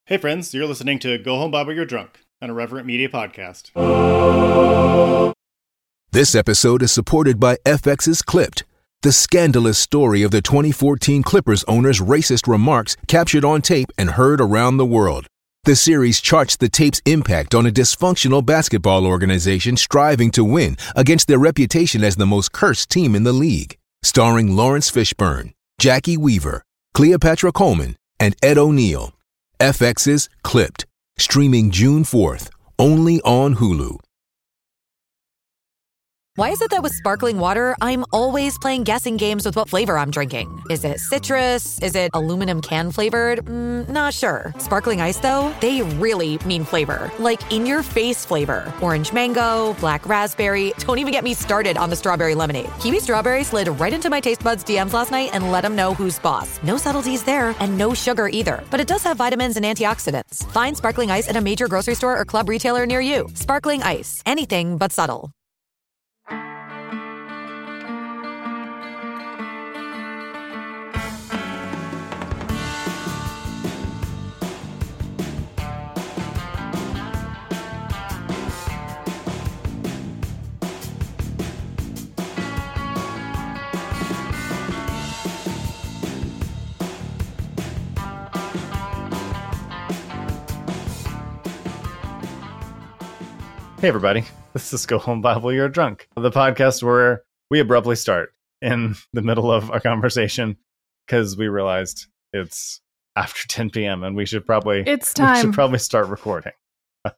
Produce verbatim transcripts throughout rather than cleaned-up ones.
Hey friends, you're listening to Go Home Baba You're Drunk, an Irreverent Media podcast. This episode is supported by F X's Clipped, the scandalous story of the twenty fourteen Clippers owner's racist remarks captured on tape and heard around the world. The series charts the tape's impact on a dysfunctional basketball organization striving to win against their reputation as the most cursed team in the league. Starring Lawrence Fishburne, Jackie Weaver, Cleopatra Coleman, and Ed O'Neill. F X's Clipped, streaming June fourth, only on Hulu. Why is it that with sparkling water, I'm always playing guessing games with what flavor I'm drinking? Is it citrus? Is it aluminum can flavored? Mm, not sure. Sparkling ice, though, they really mean flavor. Like in-your-face flavor. Orange mango, black raspberry. Don't even get me started on the strawberry lemonade. Kiwi strawberry slid right into my taste buds D Ms last night and let them know who's boss. No subtleties there, and no sugar either. But it does have vitamins and antioxidants. Find sparkling ice at a major grocery store or club retailer near you. Sparkling ice. Anything but subtle. Hey everybody, this is Go Home Bible You're Drunk, the podcast where we abruptly start in the middle of a conversation because we realized it's after ten p.m. and we should probably it's time. We should probably start recording. uh,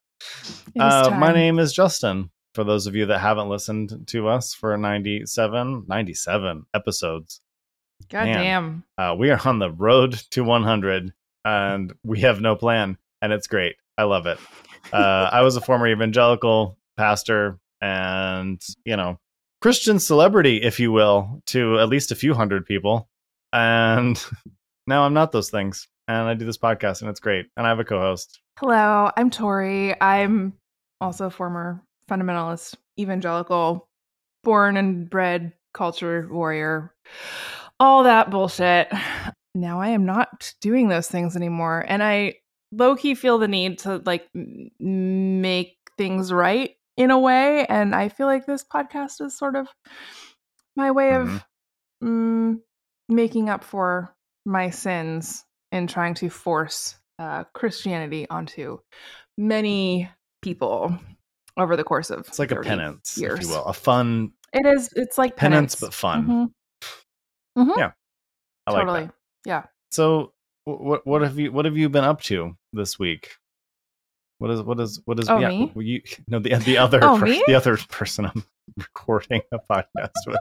my name is Justin. For those of you that haven't listened to us for ninety-seven, ninety-seven episodes, God damn, uh, we are on the road to one hundred and we have no plan, and it's great. I love it. Uh, I was a former evangelical pastor and, you know, Christian celebrity, if you will, to at least a few hundred people. And now I'm not those things. And I do this podcast and it's great. And I have a co-host. Hello, I'm Tori. I'm also a former fundamentalist evangelical, born and bred culture warrior, all that bullshit. Now I am not doing those things anymore. And I low-key feel the need to like m- make things right in a way, and I feel like this podcast is sort of my way mm-hmm. of mm, making up for my sins in trying to force uh, Christianity onto many people over the course of it's like a penance, years. If you will, a fun. It is. It's like penance, penance. but fun. Mm-hmm. Mm-hmm. Yeah, I totally. like that. Yeah. So. What what have you what have you been up to this week? What is what is what is oh, yeah, me? You no the the other oh, per, me? the other person I'm recording a podcast with.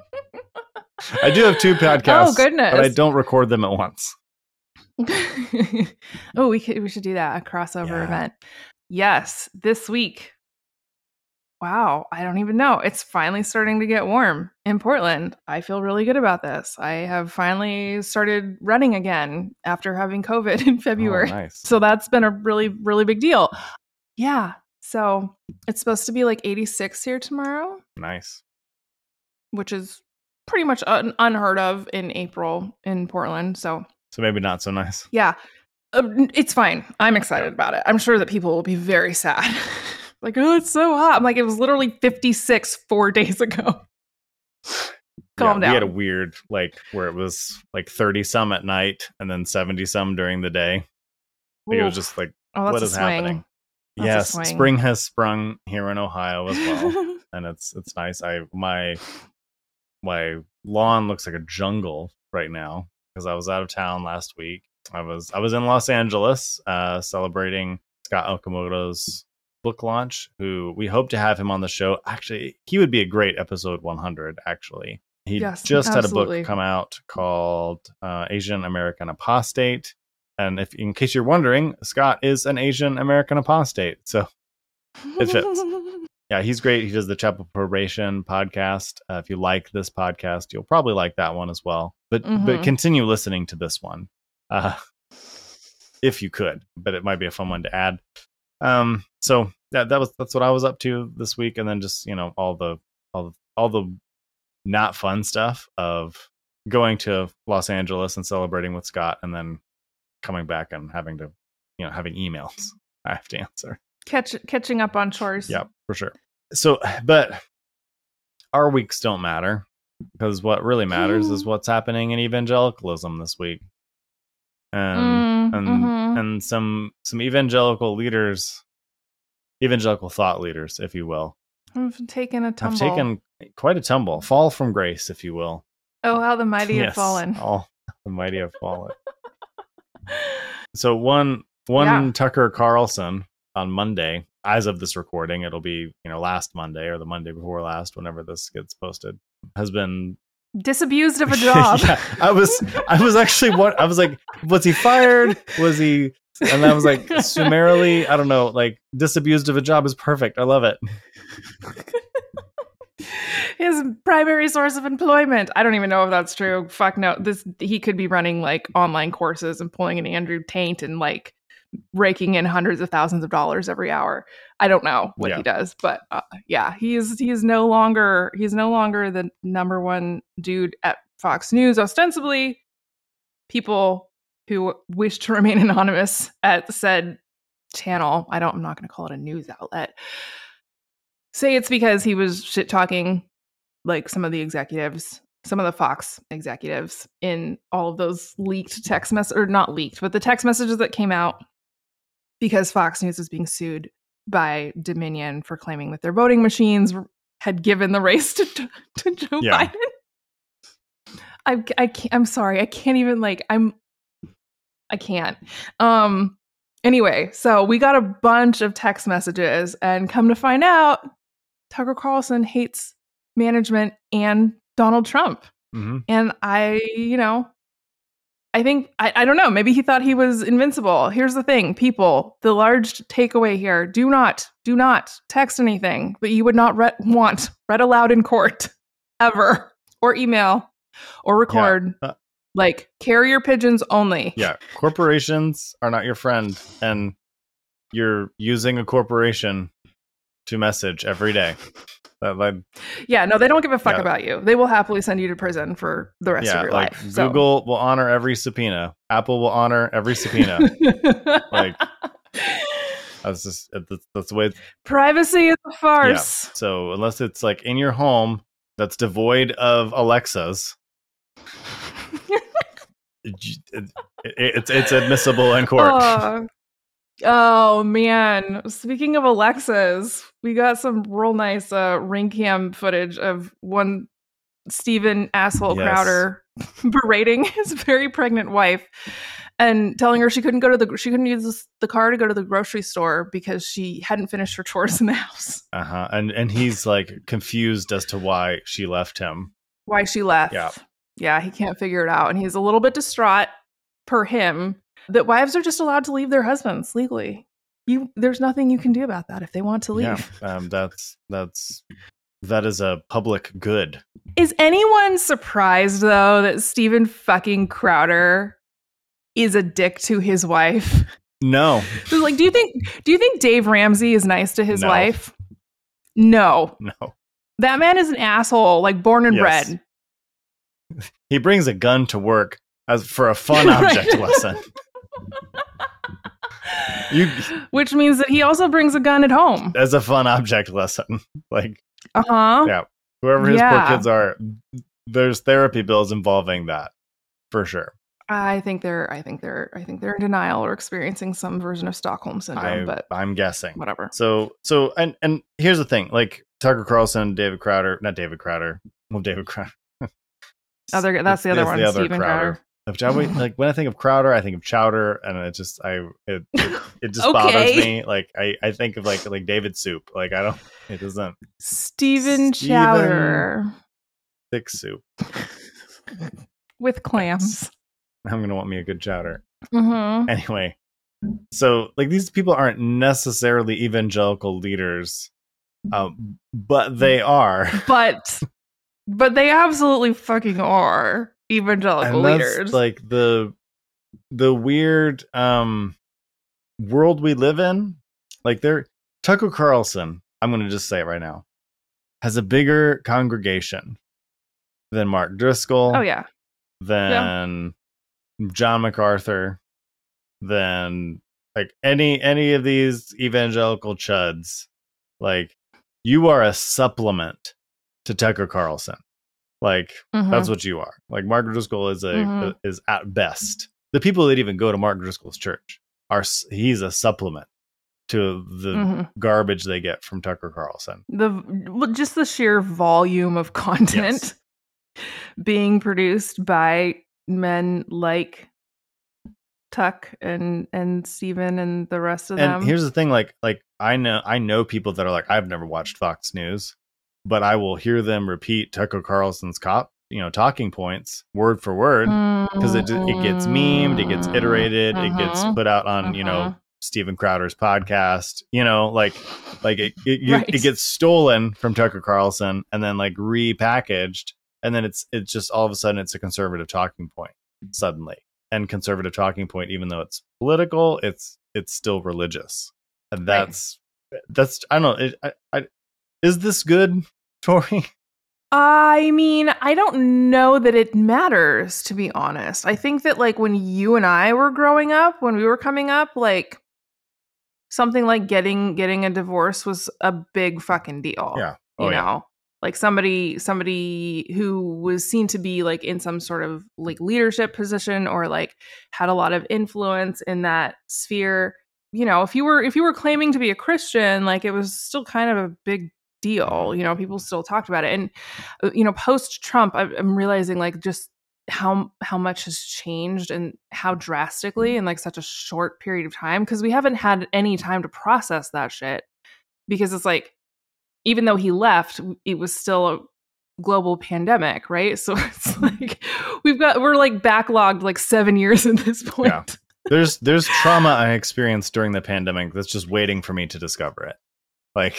I do have two podcasts. Oh goodness! But I don't record them at once. oh, we could we should do that, a crossover yeah. event. Yes, this week. Wow, I don't even know. It's finally starting to get warm in Portland. I feel really good about this. I have finally started running again after having COVID in February. Oh, nice. So that's been a really, really big deal. Yeah. So it's supposed to be like eighty-six here tomorrow. Nice. Which is pretty much un- unheard of in April in Portland. So, so maybe not so nice. Yeah. Uh, it's fine. I'm excited about it. I'm sure that people will be very sad. Like, oh, it's so hot. I'm like, it was literally fifty-six four days ago. Calm yeah, down. We had a weird, like, where it was like thirty some at night and then seventy some during the day. Like, it was just like, oh, what is happening? That's yes, spring has sprung here in Ohio as well, and it's it's nice. I my my lawn looks like a jungle right now because I was out of town last week. I was I was in Los Angeles uh, celebrating Scott Okamoto's book launch, who we hope to have him on the show. Actually, he would be a great episode one hundred, actually. He yes, just absolutely. had a book come out called uh, Asian American Apostate. And if in case you're wondering, Scott is an Asian American apostate. So it fits. Yeah, he's great. He does the Chapel Probation podcast. Uh, if you like this podcast, you'll probably like that one as well. But mm-hmm. but continue listening to this one. Uh, if you could. But it might be a fun one to add. Um, so that that was that's what I was up to this week, and then just you know all the all the, all the not fun stuff of going to Los Angeles and celebrating with Scott, and then coming back and having to you know, having emails I have to answer. Catch, catching up on chores. Yeah, for sure. So, but our weeks don't matter because what really matters is what's happening in evangelicalism this week. And, Mm, and, mhm. and some, some evangelical leaders, evangelical thought leaders, if you will, I've taken a tumble. have taken quite a tumble, fall from grace, if you will. Oh, how the mighty have Yes, fallen. all the mighty have fallen. So one, one Yeah. Tucker Carlson on Monday, as of this recording, it'll be, you know, last Monday or the Monday before last, whenever this gets posted, has been Disabused of a job. yeah, I was, I was actually what I was like, was he fired? Was he? And I was like, summarily, I don't know, like disabused of a job is perfect. I love it. His primary source of employment. I don't even know if that's true. Fuck no. This he could be running like online courses and pulling an Andrew Tate and like raking in hundreds of thousands of dollars every hour. I don't know what Yeah. he does, but uh, yeah, he's he's no longer he's no longer the number one dude at Fox News. Ostensibly, people who wish to remain anonymous at said channel, I don't I'm not going to call it a news outlet, say it's because he was shit talking like some of the executives, some of the Fox executives in all of those leaked text messages, or not leaked, but the text messages that came out because Fox News was being sued by Dominion for claiming that their voting machines had given the race to, to Joe Yeah. Biden. I, I can't, I'm sorry. I can't even like, I'm, I can't. Um, anyway, so we got a bunch of text messages and come to find out Tucker Carlson hates management and Donald Trump. Mm-hmm. And I, you know, I think, I, I don't know, maybe he thought he was invincible. Here's the thing, people, the large takeaway here, do not, do not text anything that you would not re- want read aloud in court ever, or email, or record. Yeah. Uh, like carrier pigeons only. Yeah. Corporations are not your friend, and you're using a corporation to message every day. That, like, Yeah, no, they don't give a fuck Yeah. about you. They will happily send you to prison for the rest yeah, of your like life. So. Google will honor every subpoena. Apple will honor every subpoena. Like, that's just that's, that's the way. It's, Privacy is a yeah. farce. So unless it's like in your home that's devoid of Alexas, it, it, it's it's admissible in court. Oh. Oh man! Speaking of Alexas, we got some real nice uh, ring cam footage of one Stephen asshole Yes. Crowder berating his very pregnant wife and telling her she couldn't go to the she couldn't use the car to go to the grocery store because she hadn't finished her chores in the house. Uh huh. And and he's like confused as to why she left him. Why she left? Yeah. Yeah, he can't figure it out, and he's a little bit distraught per him. That wives are just allowed to leave their husbands legally. You, there's nothing you can do about that if they want to leave. Yeah. Um. That's that's that is a public good. Is anyone surprised though that Stephen fucking Crowder is a dick to his wife? No. So, like, do you think do you think Dave Ramsey is nice to his No. wife? No. No. That man is an asshole, like born and Yes. bred. He brings a gun to work as for a fun object lesson. You Which means that he also brings a gun at home. as a fun object lesson. Like, Uh-huh. yeah, whoever his Yeah. poor kids are, there's therapy bills involving that for sure. I think they're I think they're I think they're in denial or experiencing some version of Stockholm syndrome, I, but I'm guessing. whatever. So, so, and and here's the thing: like Tucker Carlson, David Crowder, not David Crowder, well, David Crowder. Other that's the other one, Stephen Crowder. Which I would, like when I think of Crowder, I think of Chowder, and it just I it it, it just Okay. bothers me. Like I, I think of like like David Soup. Like I don't. It doesn't Stephen Stephen- Chowder thick soup. with clams. I'm gonna want me a good chowder. Mm-hmm. Anyway, so like these people aren't necessarily evangelical leaders, um, but they are. But but they absolutely fucking are evangelical And that's leaders. like the the weird um world we live in. Like they're Tucker Carlson, I'm gonna just say it right now, has a bigger congregation than Mark Driscoll, oh yeah. than John MacArthur, than like any any of these evangelical chuds, like you are a supplement to Tucker Carlson. Like Mhm. that's what you are. Like Mark Driscoll is a Mhm. is at best the people that even go to Mark Driscoll's church are s- he's a supplement to the Mhm. garbage they get from Tucker Carlson. The well, just the sheer volume of content being produced by men like Tuck and and Steven and the rest of And them. here's the thing, like like I know I know people that are like, I've never watched Fox News, but I will hear them repeat Tucker Carlson's cop, you know, talking points word for word because it it gets memed, it gets iterated, it gets Mhm. put out on, you know, Mhm. Steven Crowder's podcast, you know, like like it it, you- Right. it gets stolen from Tucker Carlson and then like repackaged, and then it's it's just all of a sudden it's a conservative talking point suddenly. And conservative talking point, even though it's political, it's it's still religious, and that's that's I don't know. It, I, I, is this good, Tori? I mean, I don't know that it matters, to be honest. I think that like when you and I were growing up, when we were coming up, like something like getting getting a divorce was a big fucking deal. Yeah. You Oh, know? yeah. Like somebody somebody who was seen to be like in some sort of like leadership position or like had a lot of influence in that sphere. You know, if you were if you were claiming to be a Christian, like it was still kind of a big deal. You know, people still talked about it. And uh, you know, post Trump, I'm realizing like just how how much has changed and how drastically in like such a short period of time, because we haven't had any time to process that shit, because it's like, even though he left, it was still a global pandemic, right? So it's like we've got we're like backlogged like seven years at this point. Yeah. There's there's trauma I experienced during the pandemic that's just waiting for me to discover it. Like,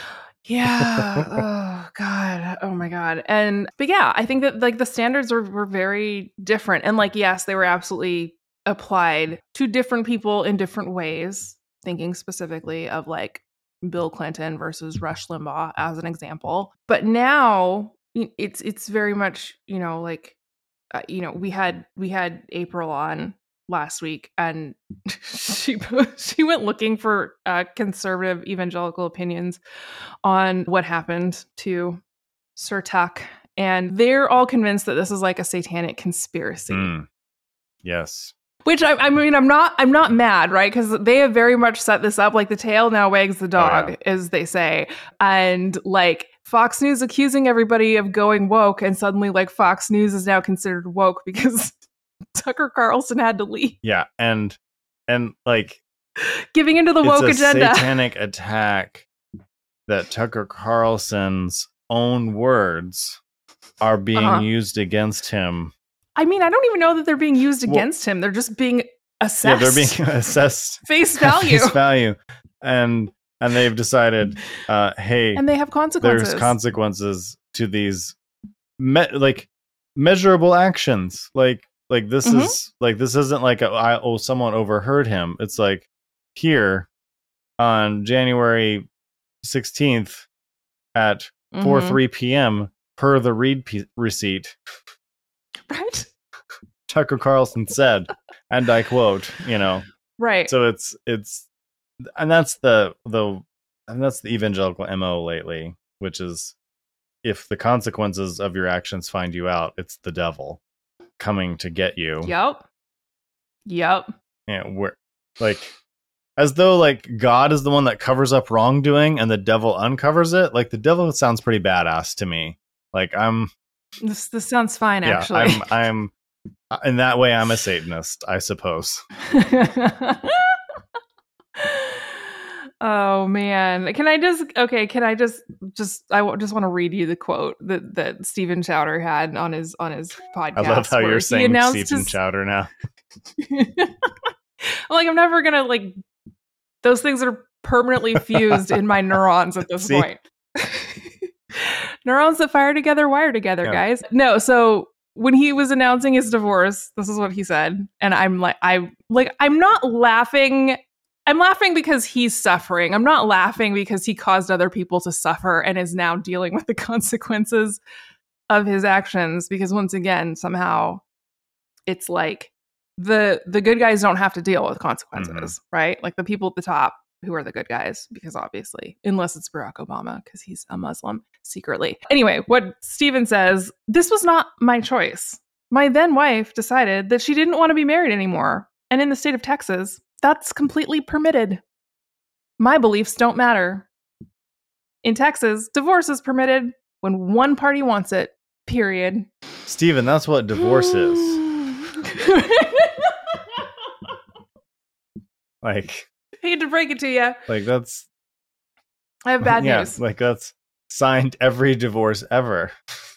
Yeah. Oh God. Oh my God. And but yeah, I think that like the standards were, were very different. And like, yes, they were absolutely applied to different people in different ways, thinking specifically of like Bill Clinton versus Rush Limbaugh as an example. But now y- it's it's very much, you know, like uh, you know, we had we had April on last week, and she she went looking for uh, conservative evangelical opinions on what happened to Sir Tuck, and they're all convinced that this is like a satanic conspiracy. mm, yes. Which I, I mean, I'm not, I'm not mad, right? Because they have very much set this up. Like the tail now wags the dog, Oh, yeah. as they say, and like Fox News accusing everybody of going woke, and suddenly like Fox News is now considered woke because Tucker Carlson had to leave, Yeah, and and like giving into the woke it's a agenda. satanic attack that Tucker Carlson's own words are being Uh-huh. used against him. I mean, I don't even know that they're being used Well- against him. They're just being assessed. Yeah, they're being assessed face at value, face value, and and they've decided, uh, hey, and they have consequences. there's consequences to these, me- like measurable actions. Like like this Mhm. is like this isn't like a, I, oh someone overheard him. It's like here on January sixteenth at four Mhm. three p.m. per the read p- receipt, Right, Tucker Carlson said, and I quote, you know. right. So it's it's and that's the the and that's the evangelical M O lately, which is if the consequences of your actions find you out, it's the devil coming to get you. Yep. Yep. Yeah, we're like as though like God is the one that covers up wrongdoing and the devil uncovers it. Like the devil sounds pretty badass to me. Like I'm This this sounds fine, yeah, actually. I'm I'm in that way I'm a Satanist, I suppose. Oh man, can I just okay? Can I just just I w- just want to read you the quote that that Stephen Chowder had on his on his podcast. I love how where you're he saying announced Stephen his- Chowder now. Like I'm never gonna like those things are permanently fused in my neurons at this See? point. Neurons that fire together wire together, Yeah. guys. No, so when he was announcing his divorce, this is what he said, and I'm like, I like, I'm not laughing. I'm laughing because he's suffering. I'm not laughing because he caused other people to suffer and is now dealing with the consequences of his actions. Because once again, somehow, it's like the the good guys don't have to deal with consequences, Mm-hmm. right? Like the people at the top who are the good guys, because obviously, unless it's Barack Obama, because he's a Muslim secretly. Anyway, what Stephen says, this was not my choice. My then wife decided that she didn't want to be married anymore. And in the state of Texas, that's completely permitted. My beliefs don't matter. In Texas, divorce is permitted when one party wants it, period. Stephen, that's what divorce is. Like, hate to break it to you. like that's I have bad yeah, news. like that's signed every divorce ever.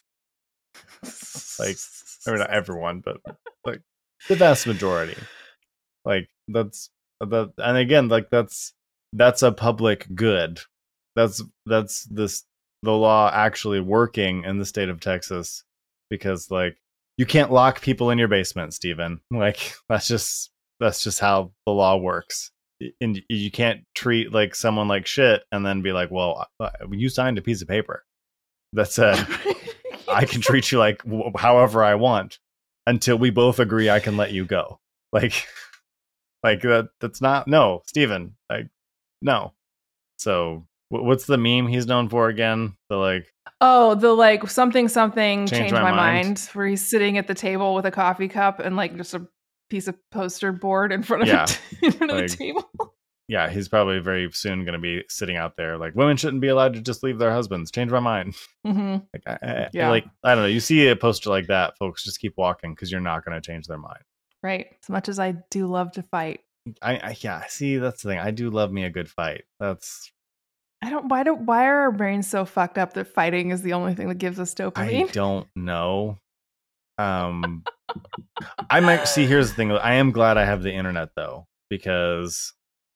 Like, I mean, not everyone, but like the vast majority. Like that's that, and again, like that's that's a public good. That's that's this the law actually working in the state of Texas, because like you can't lock people in your basement, Stephen. Like that's just that's just how the law works. And you can't treat like someone like shit and then be like, well, you signed a piece of paper that said I can treat you like w- however I want until we both agree I can let you go. Like, like that. That's not no, Stephen. Like, no. So, w- what's the meme he's known for again? The like, oh, the like something something Change changed my my, mind. mind. Where he's sitting at the table with a coffee cup and like just a piece of poster board in front of Yeah, it, in front of like- the table. yeah, he's probably very soon going to be sitting out there like, women shouldn't be allowed to just leave their husbands. Change my mind. Mm-hmm. Like, I, I, Yeah. like I don't know. You see a poster like that, folks, just keep walking because you're not going to change their mind. Right. As much as I do love to fight, I, I yeah. See, that's the thing. I do love me a good fight. That's I don't. Why don't? Why are our brains so fucked up that fighting is the only thing that gives us I dopamine? don't know. Um, I might see. Here's the thing. I am glad I have the internet though, because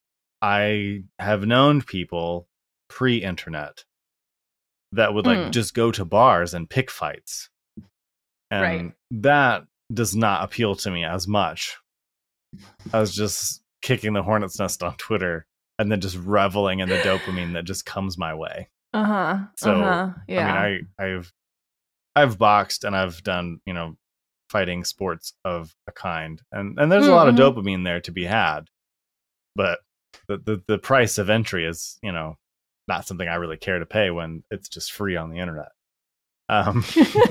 I have known people pre-internet that would like Mm. just go to bars and pick fights, and Right. that does not appeal to me as much. I was just kicking the hornet's nest on Twitter and then just reveling in the dopamine that just comes my way. Uh huh. So, uh-huh. Yeah. I mean, I, I've I've boxed and I've done, you know, fighting sports of a kind, and and there's a lot of Mhm. dopamine there to be had, but the, the the price of entry is, you know, not something I really care to pay when it's just free on the internet. Um,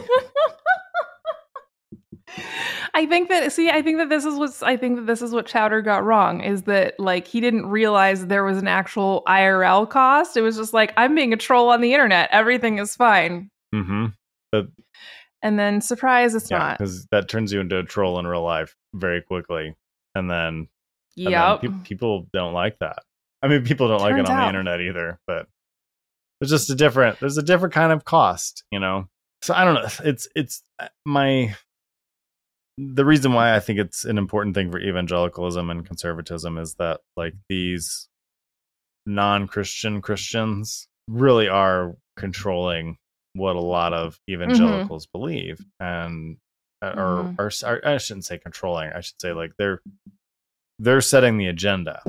I think that see, I think that this is what's I think that this is what Chowder got wrong, is that like he didn't realize there was an actual I R L cost. It was just like, I'm being a troll on the internet. Everything is fine. mm-hmm. But And then surprise, it's yeah, not. because that turns you into a troll in real life very quickly, and then, and then Yep. pe- people don't like that. I mean, people don't like it Turns on the out. internet either, but there's just a different there's a different kind of cost, you know. So I don't know. It's it's my the reason why I think it's an important thing for evangelicalism and conservatism is that like these non-Christian Christians really are controlling what a lot of evangelicals believe, and uh, Mhm. or, or or I shouldn't say controlling. I should say like they're they're setting the agenda.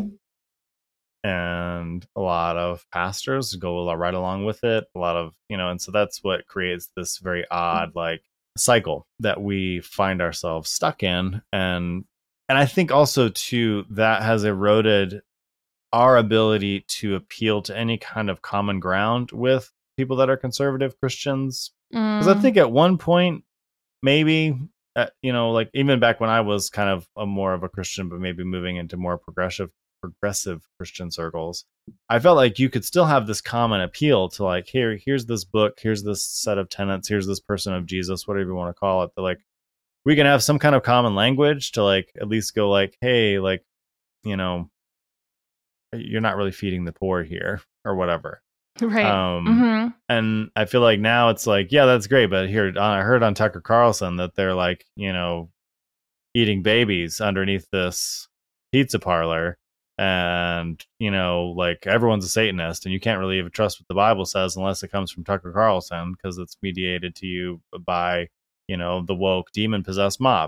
And a lot of pastors go right along with it. A lot of, you know, and so that's what creates this very odd like cycle that we find ourselves stuck in. And and I think also too that has eroded our ability to appeal to any kind of common ground with people that are conservative Christians. Because I Mm. think at one point, maybe, uh, you know, like even back when I was kind of a more of a Christian, but maybe moving into more progressive progressive Christian circles, I felt like you could still have this common appeal to like, here, here's this book, here's this set of tenets, here's this person of Jesus, whatever you want to call it. That like we can have some kind of common language to like at least go like, hey, like, you know, you're not really feeding the poor here or whatever. Right. Um, hmm And I feel like now it's like, yeah, that's great. But here, I heard on Tucker Carlson that they're like, you know, eating babies underneath this pizza parlor. And, you know, like everyone's a Satanist and you can't really even trust what the Bible says unless it comes from Tucker Carlson because it's mediated to you by, you know, the woke demon possessed mob.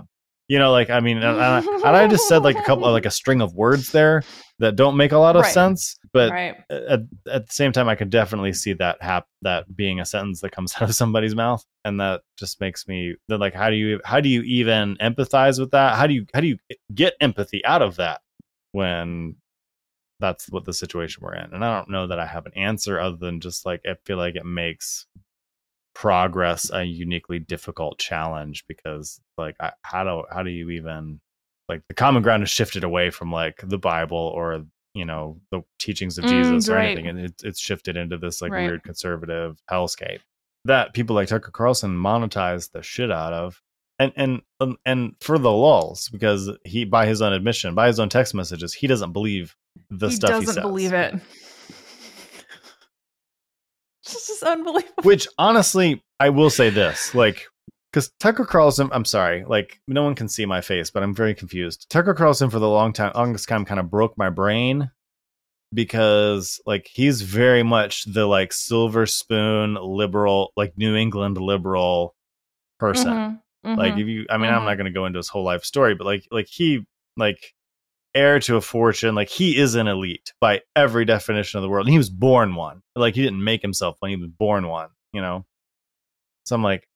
You know, like, I mean, and I, and I just said like a couple of like a string of words there that don't make a lot of Right. sense, but Right. at, at the same time, I could definitely see that hap- that being a sentence that comes out of somebody's mouth. And that just makes me then like, how do you, how do you even empathize with that? How do you, how do you get empathy out of that when that's what the situation we're in? And I don't know that I have an answer other than just like, I feel like it makes progress a uniquely difficult challenge because like I, how do how do you even like the common ground is shifted away from like the Bible or you know the teachings of Mm, Jesus or right. anything, and it, it's shifted into this like Right. weird conservative hellscape that people like Tucker Carlson monetize the shit out of, and and um, and for the lulls, because he, by his own admission, by his own text messages, he doesn't believe the he stuff he doesn't says. believe it. It's just unbelievable. Which honestly, I will say this, like, because Tucker Carlson, I'm sorry, like, no one can see my face, but I'm very confused. Tucker Carlson for the long time, longest time, kind of broke my brain because, like, he's very much the like silver spoon liberal, like New England liberal person. Mm-hmm, mm-hmm, Like, if you, I mean, mhm. I'm not going to go into his whole life story, but like, like he, like. heir to a fortune, like he is an elite by every definition of the world, and he was born one. Like he didn't make himself one; he was born one. You know, so I'm like,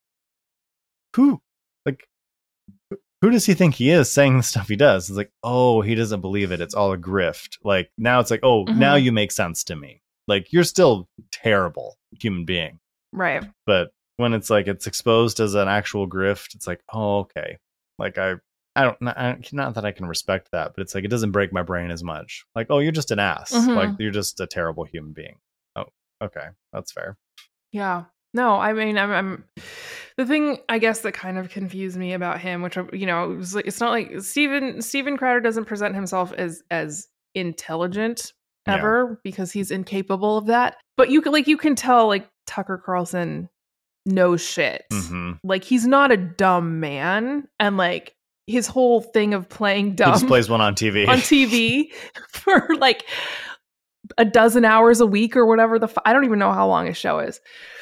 who, like, who does he think he is saying the stuff he does? It's like, oh, he doesn't believe it. It's all a grift. Like now, it's like, oh, Mhm. now you make sense to me. Like you're still terrible human being, Right. but when it's like it's exposed as an actual grift, it's like, oh, okay. Like I. I don't, not, I- not that I can respect that, but it's like, it doesn't break my brain as much. Like, oh, you're just an ass. Mhm. Like, you're just a terrible human being. Oh, okay. That's fair. Yeah. No, I mean, I'm, I'm the thing I guess that kind of confused me about him, which you know, it was like, it's not like Steven Steven Crowder doesn't present himself as as intelligent Yeah. ever because he's incapable of that. But you can like you can tell like Tucker Carlson knows shit. hmm Like he's not a dumb man, and like his whole thing of playing He dumb just plays one on T V. on T V for like a dozen hours a week or whatever the f- I don't even know how long his show is.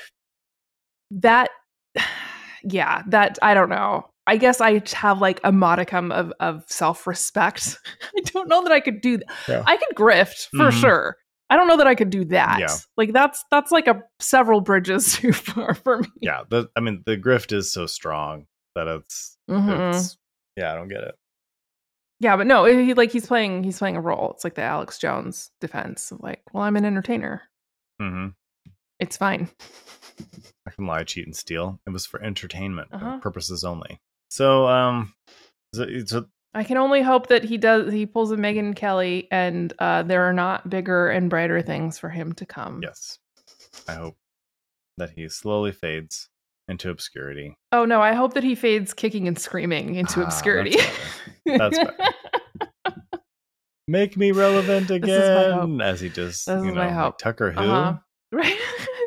That, yeah, that I don't know. I guess I have like a modicum of of self respect. I don't know that I could do that. Yeah. I could grift for Mhm. sure. I don't know that I could do that. Yeah. Like that's that's like a several bridges too far for me. Yeah. The, I mean, the grift is so strong that it's, Mhm. it's, yeah, I don't get it. Yeah, but no, he like he's playing he's playing a role. It's like the Alex Jones defense of like, well, I'm an entertainer. hmm It's fine. I can lie, cheat, and steal. It was for entertainment Uh-huh. purposes only. So, um, so, so I can only hope that he does he pulls a Megyn Kelly and uh, there are not bigger and brighter things for him to come. yes, I hope that he slowly fades into obscurity. Oh no, I hope that he fades kicking and screaming into Ah, obscurity. That's better. That's Make me relevant This is my hope. again, as he just, This you is know, my like hope. Tucker who. Uh-huh. Right.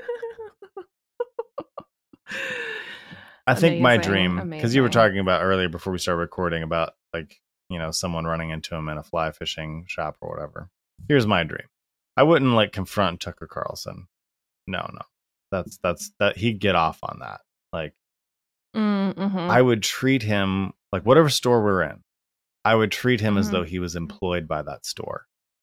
I think my Amazing, dream, because you were amazing. talking about earlier before we started recording about like, you know, someone running into him in a fly fishing shop or whatever. Here's my dream. I wouldn't like confront Tucker Carlson. No, no. That's, that's, that he'd get off on that. Like, Mm-hmm. I would treat him like whatever store we're in, I would treat him as Mhm. though he was employed by that store.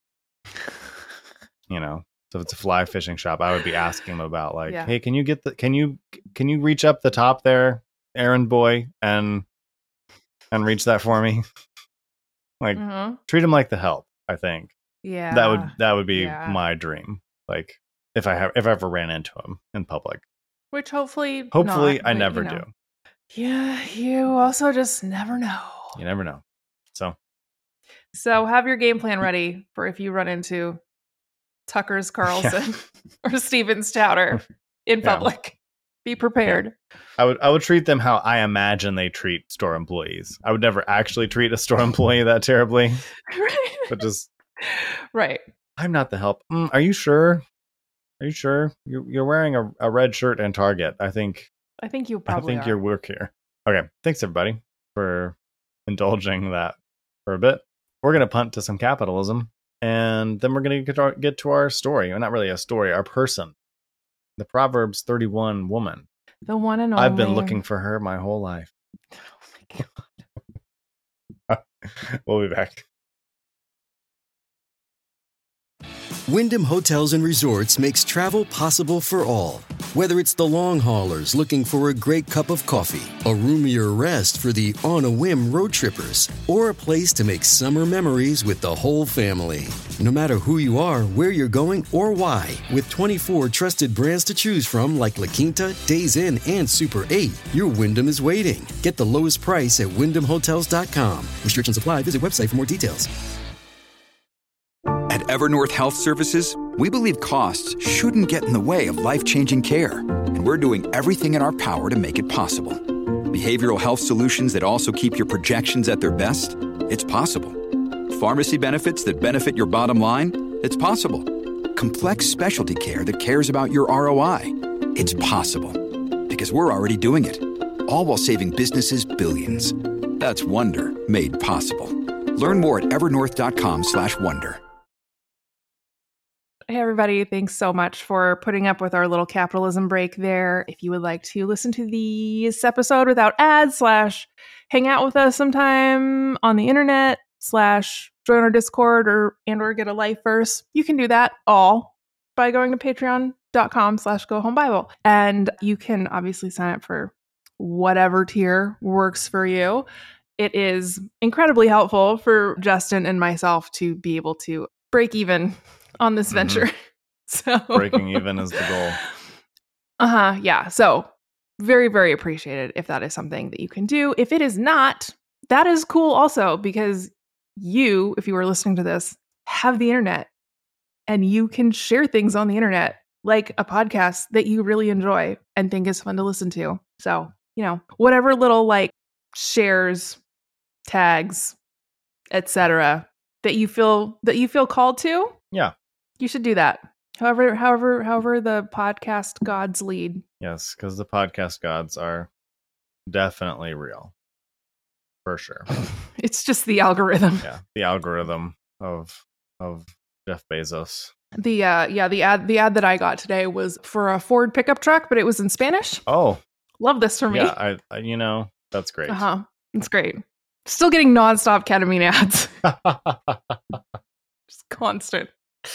You know, so if it's a fly fishing shop, I would be asking him about like, Yeah. hey, can you get the, can you, can you reach up the top there, errand boy, and, and reach that for me? Like, Mhm. treat him like the help. I think Yeah. that would, that would be yeah. my dream. Like if I have, if I ever ran into him in public, Which hopefully hopefully not, I but, never you know. do. Yeah, you also just never know. You never know. So So have your game plan ready for if you run into Tucker's Carlson or Steven's Chowder in Yeah. public. Be prepared. I would I would treat them how I imagine they treat store employees. I would never actually treat a store employee that terribly, Right. but just Right. I'm not the help. Mm, are you sure? Are you sure? You're you're wearing a, a red shirt and Target. I think I think you I probably think are. your work here. Okay, thanks everybody for indulging that for a bit. We're gonna punt to some capitalism, and then we're gonna get to our, get to our story. Well, not really a story, our person, the Proverbs thirty-one woman. The one and only. I've been looking for her my whole life. Oh my God. We'll be back. Wyndham Hotels and Resorts makes travel possible for all. Whether it's the long haulers looking for a great cup of coffee, a roomier rest for the on-a-whim road trippers, or a place to make summer memories with the whole family. No matter who you are, where you're going, or why, with twenty-four trusted brands to choose from like La Quinta, Days Inn, and Super eight, your Wyndham is waiting. Get the lowest price at wyndham hotels dot com. Restrictions apply. Visit website for more details. At Evernorth Health Services, we believe costs shouldn't get in the way of life-changing care, and we're doing everything in our power to make it possible. Behavioral health solutions that also keep your projections at their best? It's possible. Pharmacy benefits that benefit your bottom line? It's possible. Complex specialty care that cares about your R O I? It's possible. Because we're already doing it. All while saving businesses billions. That's Wonder made possible. Learn more at evernorth dot com slash wonder. Hey, everybody. Thanks so much for putting up with our little capitalism break there. If you would like to listen to this episode without ads, slash hang out with us sometime on the internet, slash join our Discord or and or get a life verse, you can do that all by going to patreon dot com slash go home Bible. And you can obviously sign up for whatever tier works for you. It is incredibly helpful for Justin and myself to be able to break even on this venture. Mm-hmm. So breaking even is the goal. Uh-huh. Yeah. So very, very appreciated if that is something that you can do. If it is not, that is cool also, because you, if you were listening to this, have the internet and you can share things on the internet, like a podcast that you really enjoy and think is fun to listen to. So, you know, whatever little like shares, tags, et cetera that you feel that you feel called to. Yeah. You should do that. However, however, however the podcast gods lead. Yes, because the podcast gods are definitely real. For sure. It's just the algorithm. Yeah. The algorithm of of Jeff Bezos. The uh yeah, the ad the ad that I got today was for a Ford pickup truck, but it was in Spanish. Oh. Love this for me. Yeah, I, I you know, that's great. Uh-huh. It's great. Still getting nonstop ketamine ads. Just constant.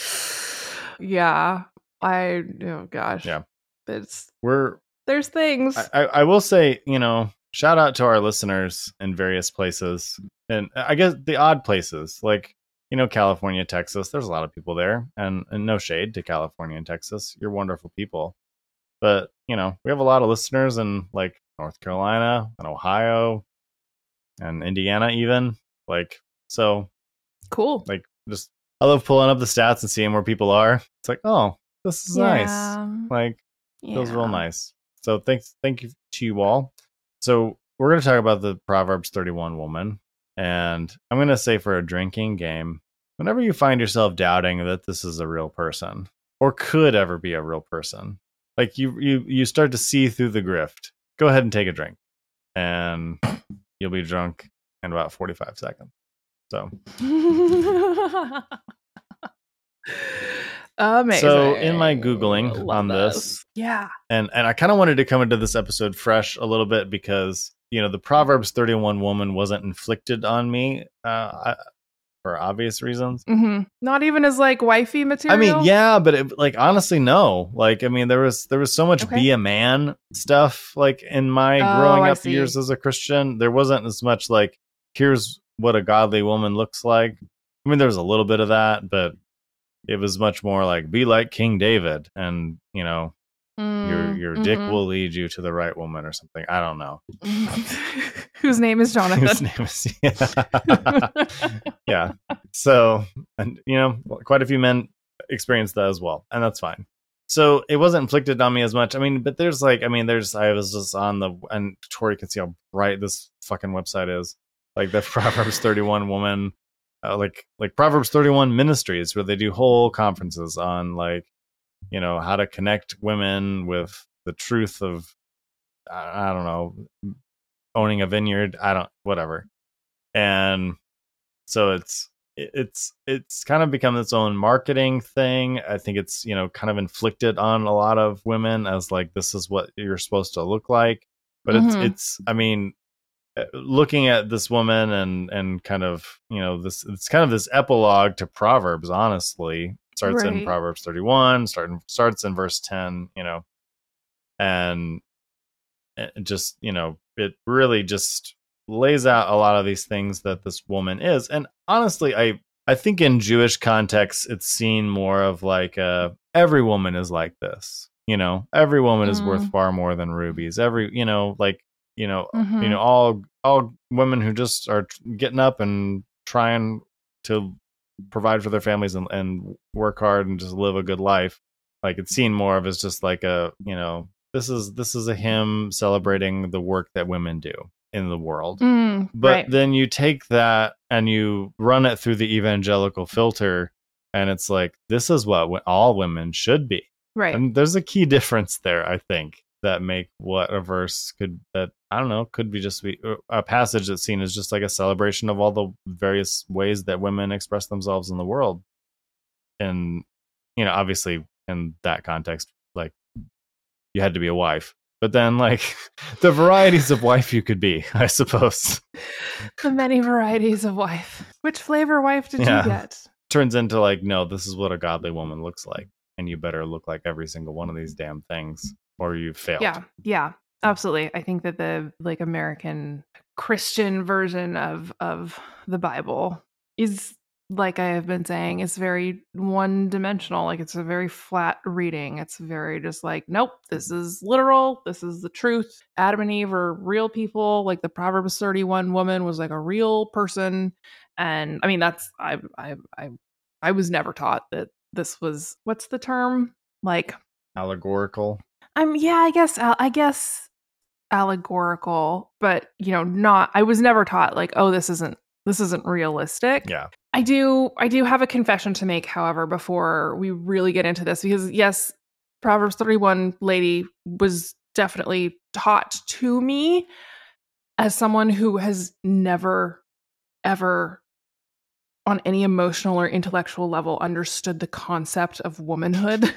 Yeah. I oh gosh. Yeah. It's We're there's things. I, I, I will say, you know, shout out to our listeners in various places. And I guess the odd places, like, you know, California, Texas. There's a lot of people there. And, and no shade to California and Texas. You're wonderful people. But, you know, we have a lot of listeners in like North Carolina and Ohio and Indiana even. Like, so cool. Like, just I love pulling up the stats and seeing where people are. It's like, oh, this is Yeah. nice. Like, Yeah. feels real nice. So thanks, thank you to you all. So we're going to talk about the Proverbs thirty-one woman. And I'm going to say, for a drinking game, whenever you find yourself doubting that this is a real person or could ever be a real person, like you, you, you start to see through the grift, go ahead and take a drink and you'll be drunk in about forty-five seconds. So amazing. So in my Googling Love on this. this, Yeah. and and I kind of wanted to come into this episode fresh a little bit because, you know, the Proverbs thirty-one woman wasn't inflicted on me uh, for obvious reasons. Mm-hmm. Not even as like wifey I material. mean, yeah, but it, like honestly, no. Like, I mean, there was there was so much Okay. be a man stuff like in my Oh, growing I up see. years as a Christian. There wasn't as much like, here's what a godly woman looks like. I mean, there was a little bit of that, but it was much more like, be like King David, and you know, your your dick Mhm. will lead you to the right woman or something. I don't know. Whose name is Jonathan. His name is yeah. Yeah. So, and you know, quite a few men experienced that as well, and that's fine. So it wasn't inflicted on me as much. I mean, but there's like, I mean, there's I was just on the, and Tori can see how bright this fucking website is. Like the Proverbs thirty-one woman, uh, like like Proverbs thirty-one Ministries, where they do whole conferences on like, you know, how to connect women with the truth of, I, I don't know, owning a vineyard. I don't, whatever. And so it's it's it's kind of become its own marketing thing. I think it's, you know, kind of inflicted on a lot of women as like, this is what you're supposed to look like. But Mhm. it's it's I mean, looking at this woman and and kind of, you know, this it's kind of this epilogue to Proverbs, honestly. Starts Right. in Proverbs thirty-one, starting starts in verse ten, you know, and it just, you know, it really just lays out a lot of these things that this woman is. And honestly, I I think in Jewish context, it's seen more of like uh, every woman is like this. You know, every woman is Mm. worth far more than rubies. Every, you know, like, you know, Mhm. you know, all all women who just are getting up and trying to provide for their families and, and work hard and just live a good life. Like it's seen more of as just like a, you know, this is this is a hymn celebrating the work that women do in the world. Mm, But right. then you take that and you run it through the evangelical filter, and it's like, this is what w- all women should be. Right. And there's a key difference there, I think, that make what a verse could, that, I don't know, could be just be a passage that's seen as just like a celebration of all the various ways that women express themselves in the world. And, you know, obviously in that context, like you had to be a wife. But then, like, the varieties of wife you could be, I suppose. The many varieties of wife. Which flavor wife did Yeah. you get? Turns into like, no, this is what a godly woman looks like. And you better look like every single one of these damn things, or you've failed. Yeah, yeah, absolutely. I think that the like American Christian version of of the Bible is, like I have been saying, it's very one dimensional. Like it's a very flat reading. It's very just like, nope, this is literal. This is the truth. Adam and Eve are real people. Like the Proverbs thirty-one woman was like a real person. And I mean, that's I I I I was never taught that this was, what's the term? Like Allegorical. I'm yeah, I guess I guess allegorical, but you know, not I was never taught like, oh, this isn't this isn't realistic. Yeah. I do I do have a confession to make, however, before we really get into this, because yes, Proverbs thirty-one lady was definitely taught to me as someone who has never ever on any emotional or intellectual level understood the concept of womanhood.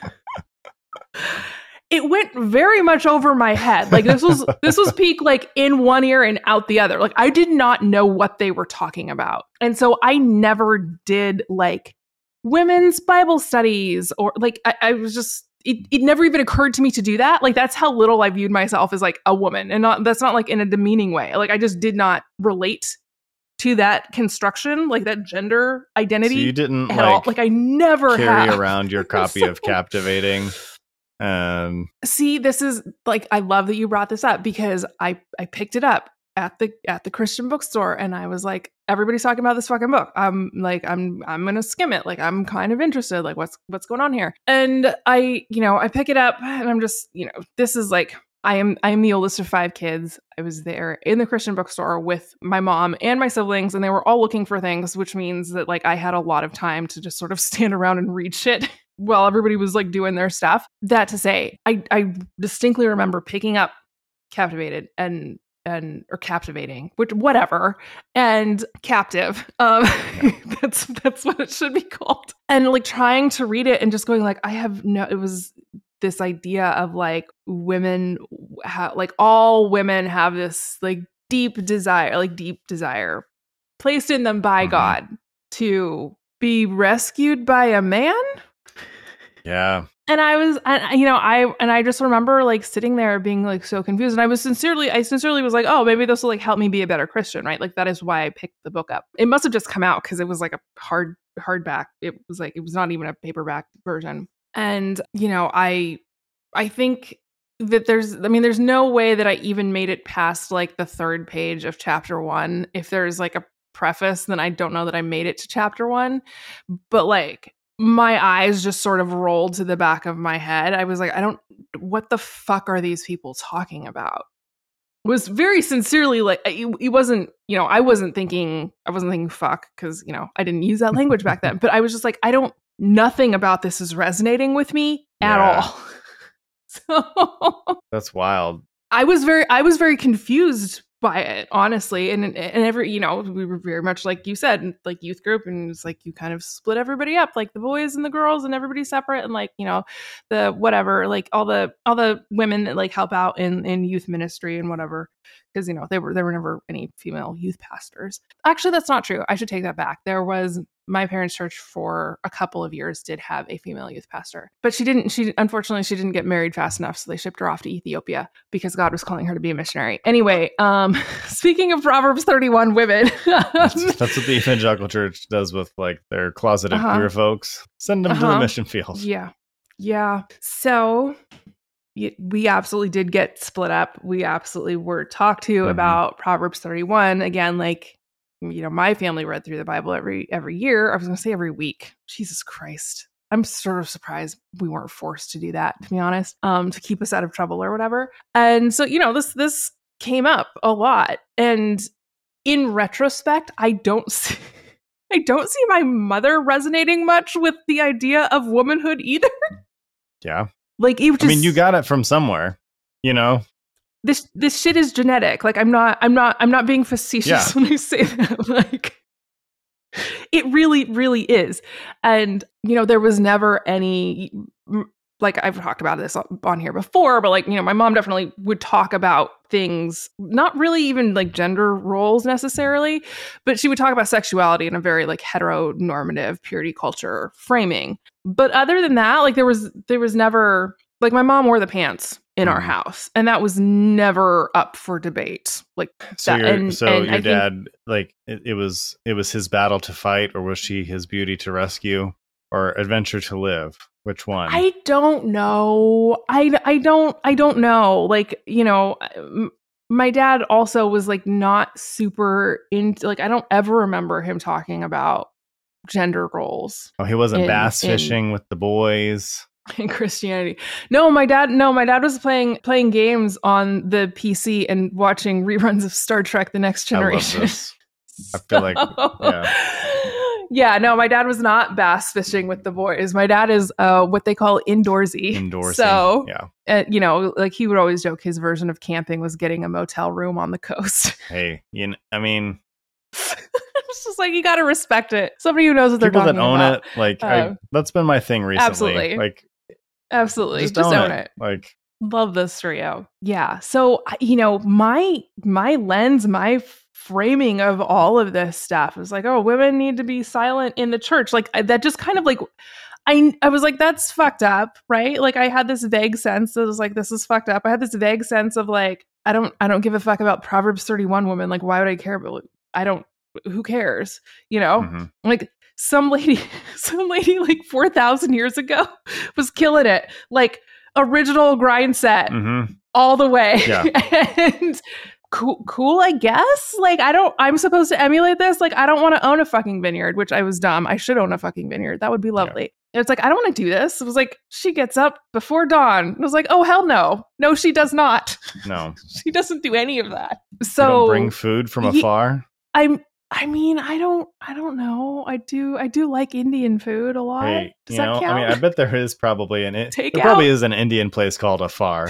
It went very much over my head. Like this was this was peak like in one ear and out the other. Like I did not know what they were talking about. And so I never did like women's Bible studies, or like I, I was just it, it never even occurred to me to do that. Like that's how little I viewed myself as like a woman. And not that's not like in a demeaning way. Like I just did not relate to that construction, like that gender identity. So you didn't at like, all. Like I never carry have. around your copy So- of Captivating. And See, this is like I love that you brought this up, because I I picked it up at the at the Christian bookstore and I was like, everybody's talking about this fucking book. I'm like I'm I'm going to skim it. Like I'm kind of interested, like what's what's going on here. And I, you know, I pick it up and I'm just, you know, this is like I am I am the oldest of five kids. I was there in the Christian bookstore with my mom and my siblings, and they were all looking for things, which means that like I had a lot of time to just sort of stand around and read shit while everybody was like doing their stuff. That to say, I I distinctly remember picking up Captivated and and or Captivating, which whatever, and Captive. Um, that's that's what it should be called. And like trying to read it and just going like, I have no. It was this idea of like women, ha- like all women have this like deep desire, like deep desire placed in them by Mhm. God to be rescued by a man. yeah. And I was, and, you know, I, and I just remember like sitting there being like so confused. And I was sincerely, I sincerely was like, oh, maybe this will like help me be a better Christian, right? Like that is why I picked the book up. It must have just come out because it was like a hard, hardback. It was like, it was not even a paperback version. And, you know, I, I think that there's, I mean, there's no way that I even made it past like the third page of chapter one. If there's like a preface, then I don't know that I made it to chapter one. But like, my eyes just sort of rolled to the back of my head. I was like, I don't, what the fuck are these people talking about? It was very sincerely like, it, it wasn't, you know, I wasn't thinking, I wasn't thinking fuck, because, you know, I didn't use that language back then, but I was just like, I don't, nothing about this is resonating with me at Yeah. all. So That's wild. I was very, I was very confused by it, honestly. And and every, you know, we were very much like you said, like youth group, and it's like you kind of split everybody up, like the boys and the girls, and everybody's separate, and like, you know, the whatever, like all the all the women that like help out in in youth ministry and whatever, because, you know, there were there were never any female youth pastors. Actually, that's not true. I should take that back. There was, my parents' church for a couple of years did have a female youth pastor, but she didn't, she unfortunately, she didn't get married fast enough. So they shipped her off to Ethiopia because God was calling her to be a missionary. Anyway, um, speaking of Proverbs thirty-one women. that's, that's what the evangelical church does with like their closeted Uh-huh. queer folks. Send them to the Uh-huh. mission field. Yeah. Yeah. So y- we absolutely did get split up. We absolutely were talked to Mhm. about Proverbs thirty-one. Again, like, you know, my family read through the Bible every every year. I was going to say every week. Jesus Christ. I'm sort of surprised we weren't forced to do that, to be honest, um, to keep us out of trouble or whatever. And so, you know, this this came up a lot. And in retrospect, I don't see I don't see my mother resonating much with the idea of womanhood either. Yeah. Like, it just, I mean, you got it from somewhere, you know? this this shit is genetic. Like, I'm not I'm not I'm not being facetious Yeah. when I say that. Like, it really really is. And, you know, there was never any, like, I've talked about this on here before, but like, you know, my mom definitely would talk about things, not really even like gender roles necessarily, but she would talk about sexuality in a very like heteronormative purity culture framing. But other than that, like, there was there was never, like, my mom wore the pants in our Mhm. house, and that was never up for debate. Like, So that, your and, so and your I think- dad, like it, it was it was his battle to fight, or was she his beauty to rescue, or adventure to live? Which one? I don't know. I, I don't I don't know. Like, you know, m- my dad also was like not super into, like, I don't ever remember him talking about gender roles oh, he wasn't in- bass in- fishing with the boys. in Christianity. No, my dad no, my dad was playing playing games on the P C and watching reruns of Star Trek The Next I love Generation. this. I feel like, yeah. Yeah, no, my dad was not bass fishing with the boys. My dad is uh, what they call indoorsy. Indoors. So, yeah. uh, you know, like, he would always joke his version of camping was getting a motel room on the coast. Hey, you know, I mean, It's just like, you got to respect it. Somebody who knows what they're people that talking own about. it, like, Uh, I, that's been my thing recently. absolutely. Like, Absolutely. just, Just, own, own it. it. Like, Love this for you. Yeah. So, I- you know, my my lens, my framing of all of this stuff is like, oh, women need to be silent in the church. Like, I- that just kind of like, I I was like, that's fucked up, right? Like, I had this vague sense that was like, this is fucked up. I had this vague sense of like, I don't I don't give a fuck about Proverbs thirty-one women. Like, why would I care about? I don't. Who cares? You know, mhm. like, some lady, some lady like four thousand years ago was killing it. Like, original grind set Mhm. all the way. Yeah. And cool, cool, I guess. Like, I don't, I'm supposed to emulate this. Like, I don't want to own a fucking vineyard, which I was dumb. I should own a fucking vineyard. That would be lovely. It's like, I don't want to do this. It was like, she gets up before dawn. It was like, oh, hell no. No, she does not. No. She doesn't do any of that. You So don't bring food from Ye- afar. I'm, I mean, I don't, I don't know. I do, I do like Indian food a lot. Hey, Does you that know, count? I mean, I bet there is probably an it. Take There probably out. is an Indian place called Afar.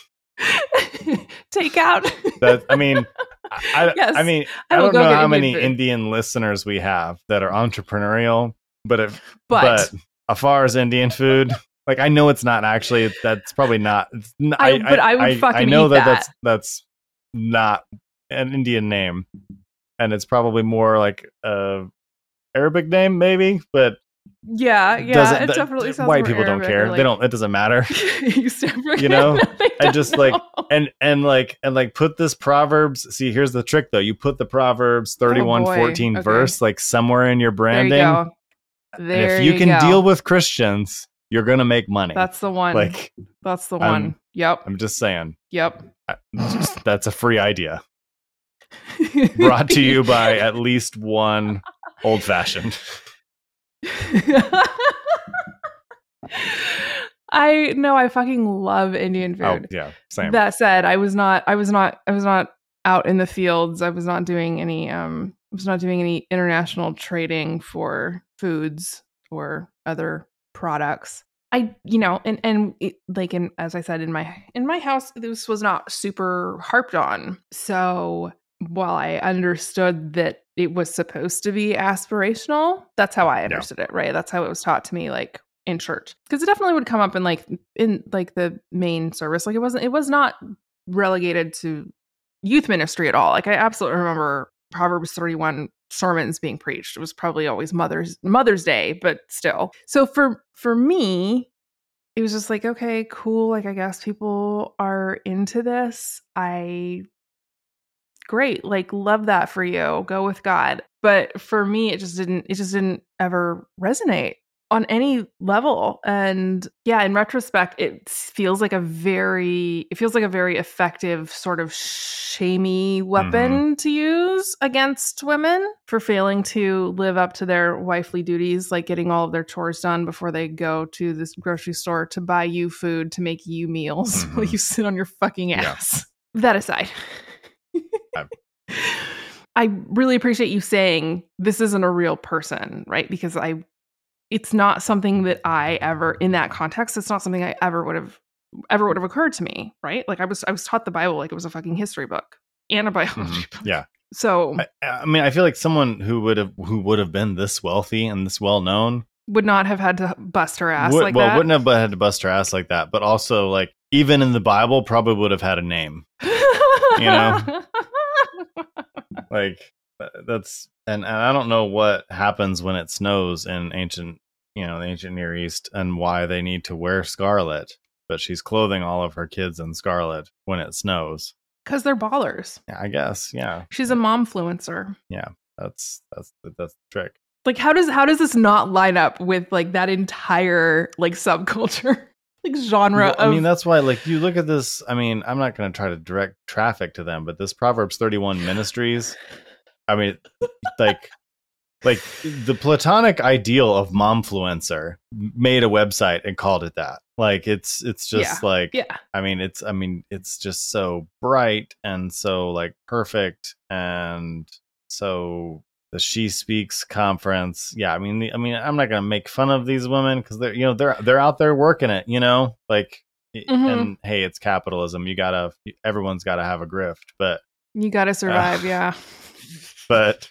Take out. That I mean, I, Yes, I mean, I I, will don't go know get how Indian many food. Indian listeners we have that are entrepreneurial, but if But- but Afar is Indian food. Like, I know it's not actually. That's probably not. It's n- I- but I would I fucking know eat that, that. that's that's not an Indian name, and it's probably more like a Arabic name, maybe. But Yeah, yeah, doesn't it th- definitely sounds white more people Arabic don't care. or, They like, don't. It doesn't matter. East African. You know, They I don't just like know. and and like and like put this Proverbs. See, here's the trick though. You put the Proverbs thirty-one Oh, boy. fourteen Okay. verse like somewhere in your There branding. you go. And There if you, can go. deal with Christians, you're gonna make money. That's the one. like That's the I'm- one. Yep. I'm just saying. Yep. I- just- that's a free idea. Brought to you by at least one old fashioned. I no, I fucking love Indian Oh food. yeah, same. That said, I was not I was not I was not out in the fields. I was not doing any um I was not doing any international trading for foods or other products. I, you know, and and it, like in as I said in my in my house, this was not super harped on. So while I understood that it was supposed to be aspirational, that's how I understood yeah. it, right? That's how it was taught to me, like in church, because it definitely would come up in like in like the main service. Like it wasn't, it was not relegated to youth ministry at all. Like I absolutely remember Proverbs thirty-one sermons being preached. It was probably always Mother's Mother's Day, but still. So for for me, it was just like, okay, cool. Like I guess people are into this. I great, like love that for you. Go with God. But for me, it just didn't. It just didn't ever resonate on any level. And yeah, in retrospect, it feels like a very, it feels like a very effective sort of shamey weapon mm-hmm. to use against women for failing to live up to their wifely duties, like getting all of their chores done before they go to this grocery store to buy you food, to make you meals mm-hmm. while you sit on your fucking ass. Yeah. That aside. I really appreciate you saying this isn't a real person, right? Because I It's not something that I ever, in that context, it's not something I ever would have, ever would have occurred to me, right? Like I was, I was taught the Bible like it was a fucking history book and a biology mm-hmm. book. Yeah. So I, I mean, I feel like someone who would have, who would have been this wealthy and this well known would not have had to bust her ass would, like well, that. Well, wouldn't have had to bust her ass like that, but also like even in the Bible, probably would have had a name. You know, like that's and, and I don't know what happens when it snows in ancient. You know, the ancient Near East and why they need to wear scarlet, but she's clothing all of her kids in scarlet when it snows. Because they're ballers. Yeah, I guess. Yeah. She's a momfluencer. Yeah. That's, that's, that's the trick. Like, how does, how does this not line up with like that entire like subculture, like genre well, of. I mean, that's why like you look at this. I mean, I'm not going to try to direct traffic to them, but this Proverbs thirty-one Ministries, I mean, like, Like the platonic ideal of momfluencer made a website and called it that. Like it's it's just yeah. like yeah. I mean it's I mean it's just so bright and so like perfect and so the She Speaks conference. Yeah, I mean the, I mean I'm not gonna make fun of these women because they're you know they're they're out there working it. You know like mm-hmm. and hey, it's capitalism. You gotta everyone's gotta have a grift, but you gotta survive. Uh, yeah, but.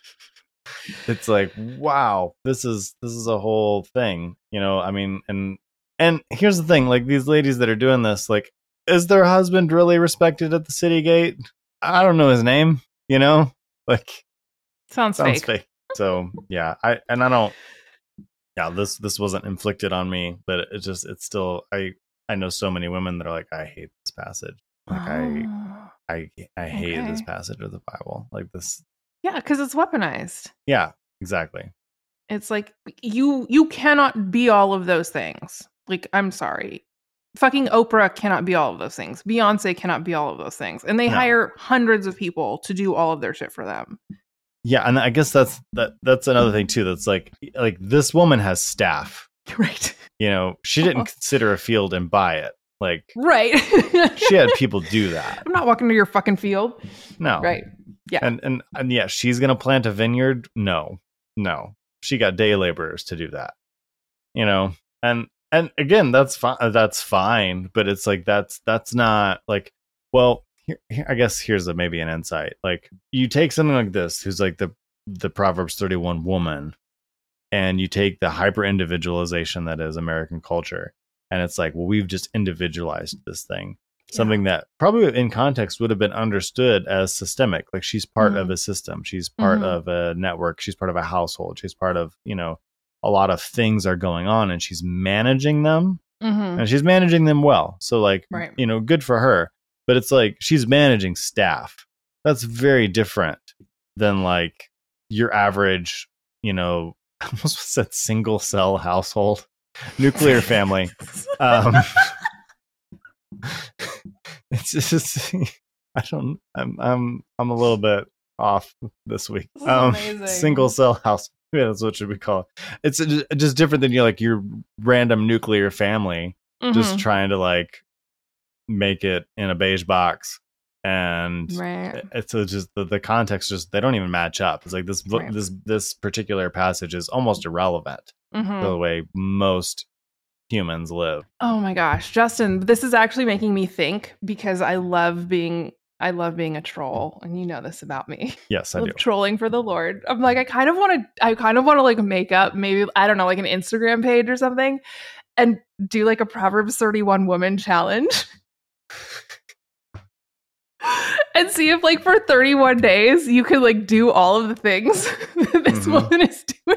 It's like, wow, this is this is a whole thing, you know. I mean, and and here's the thing: like these ladies that are doing this, like, is their husband really respected at the city gate? I don't know his name, you know. Like, sounds, sounds fake. fake. So yeah, I and I don't. Yeah, this this wasn't inflicted on me, but it just it's still I I know so many women that are like, I hate this passage. Like oh, I I I hate okay. this passage of the Bible. Like this. Yeah, because it's weaponized. Yeah, exactly. It's like you you cannot be all of those things. Like, I'm sorry. Fucking Oprah cannot be all of those things. Beyonce cannot be all of those things. And they no. hire hundreds of people to do all of their shit for them. Yeah, and I guess that's that that's another thing too. That's like like this woman has staff. Right. You know, she didn't consider a field and buy it. Like right. She had people do that. I'm not walking to your fucking field. No. Right. Yeah. And and and yeah, she's gonna plant a vineyard. No, no, she got day laborers to do that. You know, and and again, that's fine. That's fine. But it's like that's that's not like. Well, here, here, I guess here's a, maybe an insight. Like you take something like this, who's like the the Proverbs thirty-one woman, and you take the hyper individualization that is American culture, and it's like, well, we've just individualized this thing. Something yeah. that probably in context would have been understood as systemic. Like she's part mm-hmm. of a system. She's part mm-hmm. of a network. She's part of a household. She's part of, you know, a lot of things are going on and she's managing them mm-hmm. and she's managing them well. So like, right. you know, good for her, but it's like, she's managing staff. That's very different than like your average, you know, I almost said single cell household, nuclear family. Um, It's just I don't I'm I'm I'm a little bit off this week. This um single cell house. Yeah, that's what should we call it. It's just different than you like your random nuclear family mm-hmm. just trying to like make it in a beige box. And right. it's just the, the context just they don't even match up. It's like this right. this this particular passage is almost irrelevant mm-hmm. to the way most humans live. Oh my gosh, Justin, this is actually making me think because I love being I love being a troll, and you know this about me. Yes, I, I do. love trolling for the Lord. I'm like, I kind of want to I kind of want to like make up maybe, I don't know, like an Instagram page or something and do like a Proverbs thirty-one woman challenge. And see if like for thirty-one days you could like do all of the things that this Mhm. woman is doing.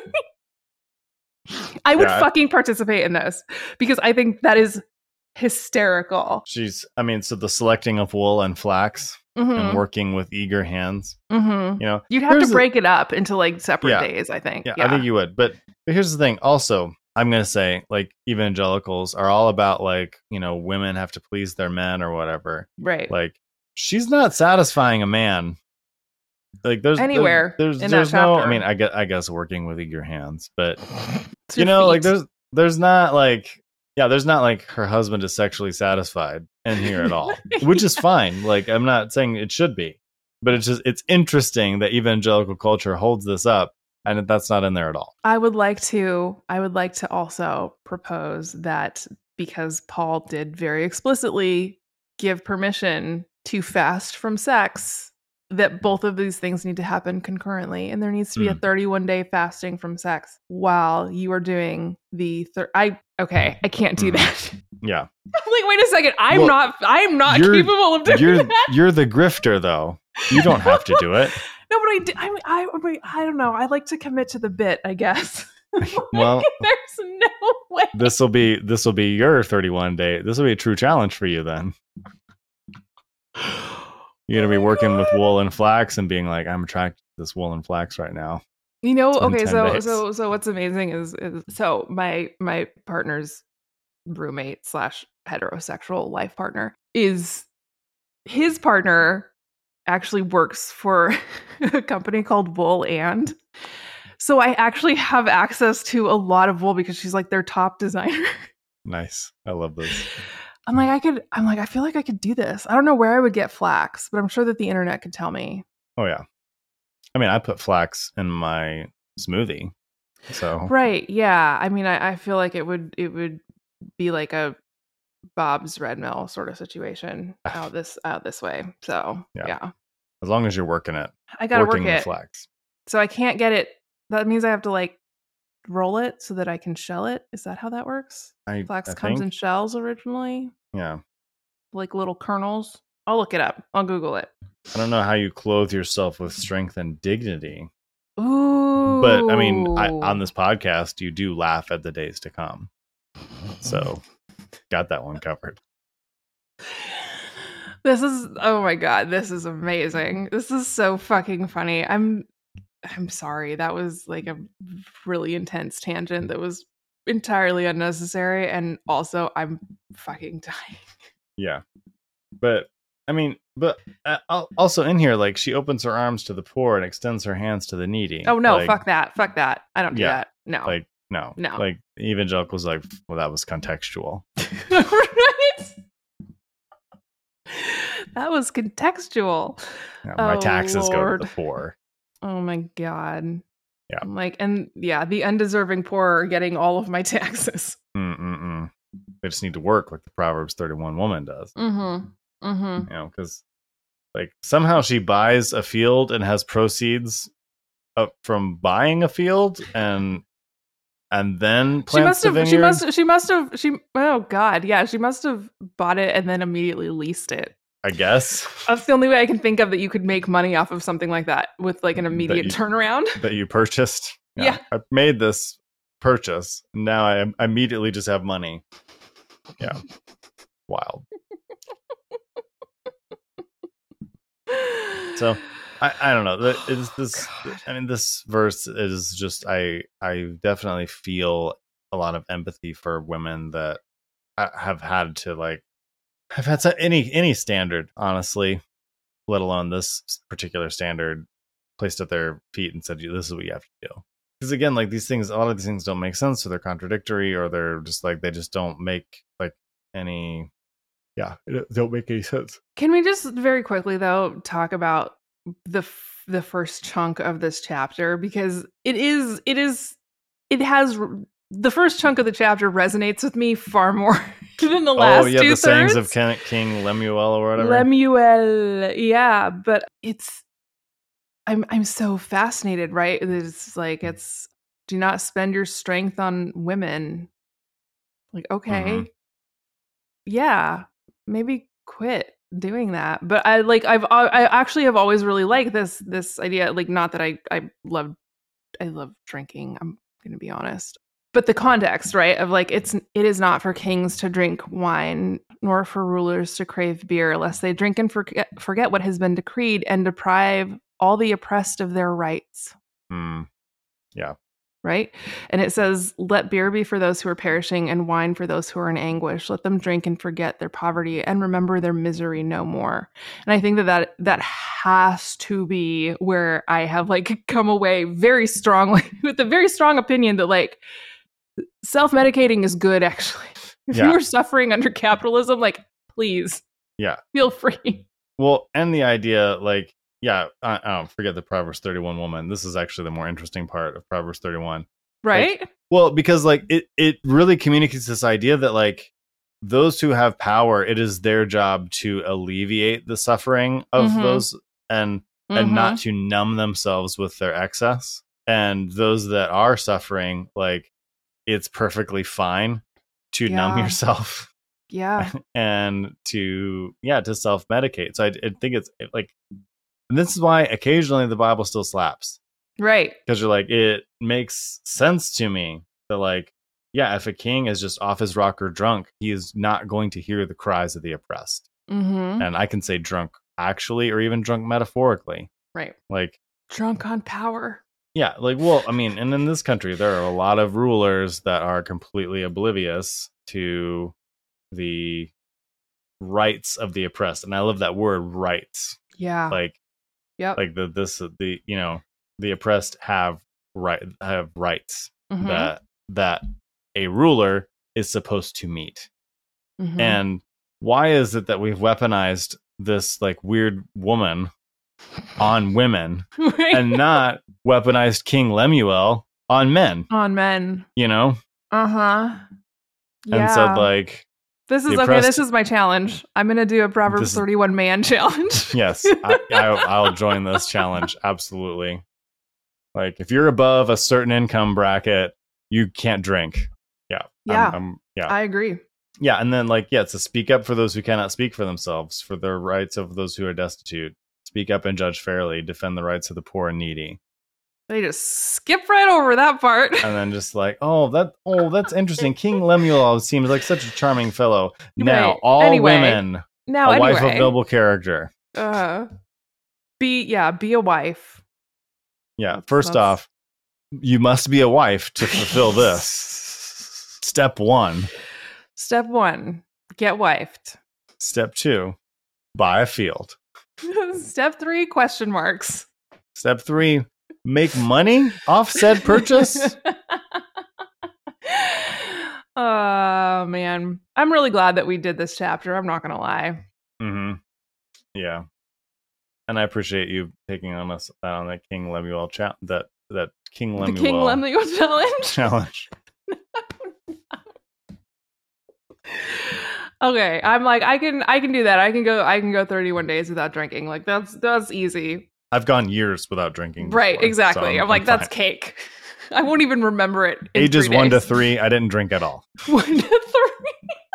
I would Yeah, I- fucking participate in this because I think that is hysterical. She's, I mean, so the selecting of wool and flax and Mm-hmm. working with eager hands, Mm-hmm. you know, You'd have to here's the- break it up into like separate Yeah. days, I think. Yeah, I think you would. But, but here's the thing. Also, I'm going to say, like, evangelicals are all about, like, you know, women have to please their men or whatever. right. Like, she's not satisfying a man. Like, there's Anywhere There's, in there's, that there's no. chapter. I mean, I guess, I guess working with eager hands, but It's you your know, like, feet. there's there's not like, yeah, there's not like her husband is sexually satisfied in here at all, which is fine. Like, I'm not saying it should be, but it's just it's interesting that evangelical culture holds this up, and that's not in there at all. I would like to I would like to also propose that because Paul did very explicitly give permission to fast from sex, that both of these things need to happen concurrently, and there needs to be a Mm. thirty-one day fasting from sex while you are doing the thir- I okay, I can't do Mm. that. Yeah. I'm like, wait a second, I'm Well, not I'm not you're- capable of doing You're that. you're the grifter though. You don't have to do it. No, but I, do- I, I, I, I don't know. I like to commit to the bit, I guess. Well, there's no way. this will be this will be your thirty-one day. This will be a true challenge for you then. You're gonna Oh be my working with God. wool and flax and being like, I'm attracted to this wool and flax right now. You know, It's been okay, ten so days. so so what's amazing is, is so my my partner's roommate slash heterosexual life partner is his partner actually works for a company called Wool and. So I actually have access to a lot of wool because she's like their top designer. Nice. I love this. I'm like, I could, I'm like, I feel like I could do this. I don't know where I would get flax, but I'm sure that the internet could tell me. Oh yeah. I mean, I put flax in my smoothie. So Right. Yeah. I mean, I, I feel like it would, it would be like a Bob's Red Mill sort of situation out this, out this way. So Yeah. yeah, as long as you're working it, I got to work working the it. flax. So I can't get it. That means I have to like roll it so that I can shell it. Is that how that works? I, Flax I comes think, in shells originally, yeah. like little kernels. I'll look it up. I'll Google it. I don't know how you clothe yourself with strength and dignity, Ooh. but I mean, I, on this podcast, you do laugh at the days to come. So, got that one covered. This is oh my god, this is amazing. This is so fucking funny. I'm I'm sorry. That was like a really intense tangent that was entirely unnecessary, and also I'm fucking dying. Yeah, but I mean, but uh, al- also in here, like she opens her arms to the poor and extends her hands to the needy. Oh no, Like- fuck that. Fuck that. I don't do Yeah, that. No. Like no, No. Like evangelicals, like well, that was contextual. Right? That was contextual. Yeah, my Oh, taxes go to Lord. the poor. Oh my god. Yeah. I'm like, and yeah, the undeserving poor are getting all of my taxes. Mm-mm-mm. They just need to work like the Proverbs thirty-one woman does. Mm-hmm. Mm-hmm. You know, because like somehow she buys a field and has proceeds up from buying a field and and then She plants must the have vineyard. she must she must have she oh god, yeah, she must have bought it and then immediately leased it. I guess That's the only way I can think of that you could make money off of something like that with like an immediate you- turnaround. that you purchased. Yeah. I made this purchase. And now I am- immediately just have money. Yeah. Wild. So I, I don't know. The- It's this. God. I mean, this verse is just. I I definitely feel a lot of empathy for women that ha- have had to like have had so- any any standard, honestly, let alone this particular standard placed at their feet and said, "This is what you have to do." Because again, like these things, a lot of these things don't make sense, or they're contradictory, or they're just like they just don't make like any. Yeah, it don't make any sense. Can we just very quickly though talk about the f- the first chunk of this chapter, because it is it is it has r- the first chunk of the chapter resonates with me far more than the last Oh, yeah, two the sayings of thirds. King, King Lemuel or whatever. Lemuel, yeah, but it's I'm I'm so fascinated, right? It's like it's do not spend your strength on women. Like, okay, Mhm. yeah, maybe quit doing that. But I like I've I actually have always really liked this this idea. Like, not that I I love I love drinking. I'm gonna be honest. But the context, right, of like it's it is not for kings to drink wine, nor for rulers to crave beer, lest they drink and forget forget what has been decreed and deprive all the oppressed of their rights. Mm. Yeah. Right? And it says, let beer be for those who are perishing and wine for those who are in anguish. Let them drink and forget their poverty and remember their misery no more. And I think that that, that has to be where I have like come away very strongly with a very strong opinion that like self-medicating is good, actually. If Yeah. you are suffering under capitalism, like, please Yeah. feel free. Well, and the idea, like, yeah, I, I don't forget the Proverbs thirty-one woman. This is actually the more interesting part of Proverbs thirty-one. Right? Like, well, because like it, it really communicates this idea that like those who have power, it is their job to alleviate the suffering of Mhm. those and and not to numb themselves with their excess. And those that are suffering, like it's perfectly fine to numb Yeah. yourself Yeah. and to yeah to self-medicate. So I, I think it's like, and this is why occasionally the Bible still slaps. Right. Because you're like, it makes sense to me that like, yeah, if a king is just off his rocker drunk, he is not going to hear the cries of the oppressed. Mm-hmm. And I can say drunk actually, or even drunk metaphorically. Right. Like, Drunk on power. yeah, like, well, I mean, and in this country, there are a lot of rulers that are completely oblivious to the rights of the oppressed. And I love that word, rights. Yeah. Like, yep. like the, this, the, you know, the oppressed have right, have rights Mhm. that, that a ruler is supposed to meet. Mhm. And why is it that we've weaponized this like weird woman on women Right. and not weaponized King Lemuel on men, on men. you know? Uh-huh. Yeah. And said like, this is the okay, oppressed- this is my challenge. I'm going to do a This Proverbs is- thirty-one man challenge. yes, I, I, I'll join this challenge. Absolutely. Like if you're above a certain income bracket, you can't drink. Yeah. Yeah. I'm, I'm, yeah. I agree. Yeah. And then like, yeah, to speak up for those who cannot speak for themselves, for the rights of those who are destitute. Speak up and judge fairly, defend the rights of the poor and needy. They just skip right over that part. And then just like, oh, that, oh, that's interesting. King Lemuel seems like such a charming fellow. Now, Right. all Anyway. women, Now, a anyway. wife of noble character. Uh, be, yeah, be a wife. Yeah. That's- First that's- off, you must be a wife to fulfill this. Step one. Step one, get wifed. Step two, buy a field. Step three, question marks. Step three, make money off said purchase. Oh, man. I'm really glad that we did this chapter. I'm not going to lie. Mm-hmm. Yeah. And I appreciate you taking on us that on that King Lemuel cha- that that King Lemuel The King Lemuel challenge. challenge. Okay, I'm like I can I can do that. I can go I can go thirty-one days without drinking. Like that's that's easy. I've gone years without drinking. Right, before, exactly. so I'm, I'm, like I'm that's fine. cake. I won't even remember it. in Ages three one to days. three, I didn't drink at all. One to three.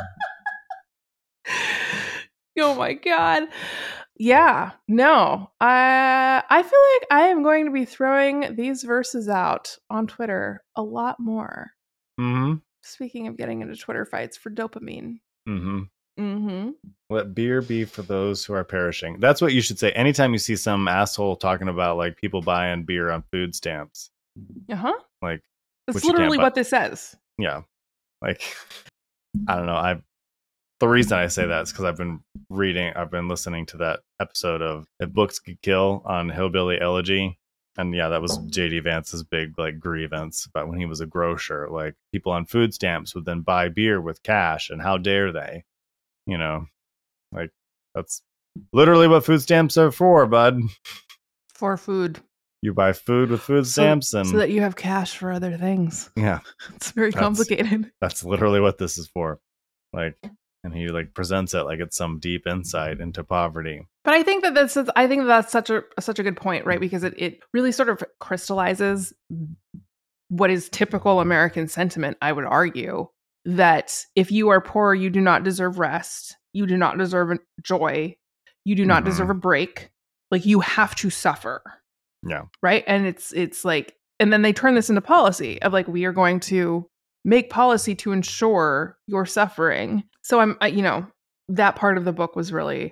Oh my god. Yeah. No. I I feel like I am going to be throwing these verses out on Twitter a lot more. Mm-hmm. Speaking of getting into Twitter fights for dopamine. Mm-hmm. Mm-hmm. Let beer be for those who are perishing. That's what you should say. Anytime you see some asshole talking about like people buying beer on food stamps, Uh-huh. like That's Which you can't literally buy. what this says. yeah, like I don't know. I the reason I say that is because I've been reading, I've been listening to that episode of If Books Could Kill on Hillbilly Elegy. And yeah, that was J D Vance's big like grievance about when he was a grocer. Like people on food stamps would then buy beer with cash, and how dare they? You know, like that's literally what food stamps are for, bud. For food. You buy food with food stamps, so, and so that you have cash for other things. yeah, It's very That's- complicated. that's literally what this is for. Like, and he like presents it like it's some deep insight into poverty. But I think that that's I think that that's such a such a good point, right? Because it, it really sort of crystallizes what is typical American sentiment, I would argue, that if you are poor, you do not deserve rest. You do not deserve joy. You do not Mhm. deserve a break. Like, you have to suffer. Yeah. Right. And it's it's like, and then they turn this into policy of like, we are going to make policy to ensure your suffering. So I'm, I, you know, that part of the book was really,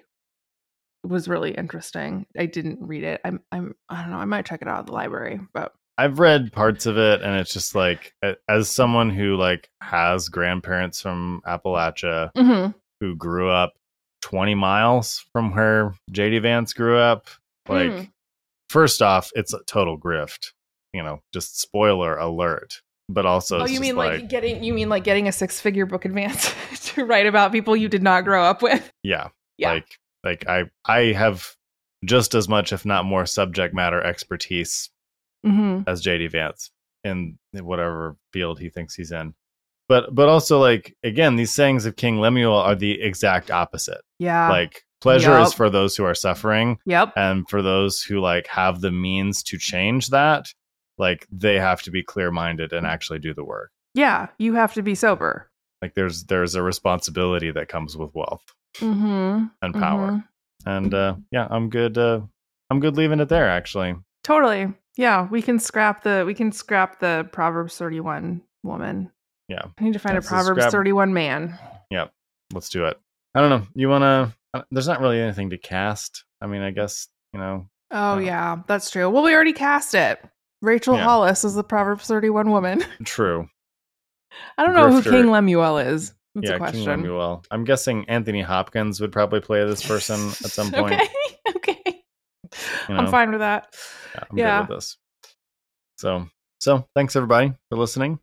was really interesting. I didn't read it. I'm, I'm, I don't know. I might check it out at the library, but I've read parts of it, and it's just like, a- as someone who like has grandparents from Appalachia Mhm. who grew up twenty miles from where J D Vance grew up, like, Hmm. first off, it's a total grift. You know, just spoiler alert. But also, Oh, it's you just mean like, like, getting, you mean like getting a six figure book advance to write about people you did not grow up with? yeah, Yeah. like, like I, I have just as much, if not more, subject matter expertise Mm-hmm. as J D Vance in whatever field he thinks he's in. But but also, like, again, these sayings of King Lemuel are the exact opposite. Yeah. Like, pleasure is Yup. for those who are suffering, Yep. and for those who like have the means to change that, like, they have to be clear-minded and actually do the work. Yeah. You have to be sober. Like, there's there's a responsibility that comes with wealth Mm-hmm. and power. And uh yeah, I'm good uh I'm good leaving it there, actually. Totally. Yeah, we can scrap the we can scrap the Proverbs thirty-one woman. Yeah. I need to find Yeah, a so Proverbs scrap- thirty-one man. Yeah, let's do it. I don't know. You want to? There's not really anything to cast. I mean, I guess, you know. Oh Uh, yeah, that's true. Well, we already cast it. Rachel Yeah. Hollis is the Proverbs thirty-one woman. True. I don't know who Grifter. King Lemuel is. That's a yeah, question. King Lemuel. I'm guessing Anthony Hopkins would probably play this person at some point. Okay. Okay. You I'm know? fine with that. Yeah, I'm Yeah. good with this. So, so thanks everybody for listening.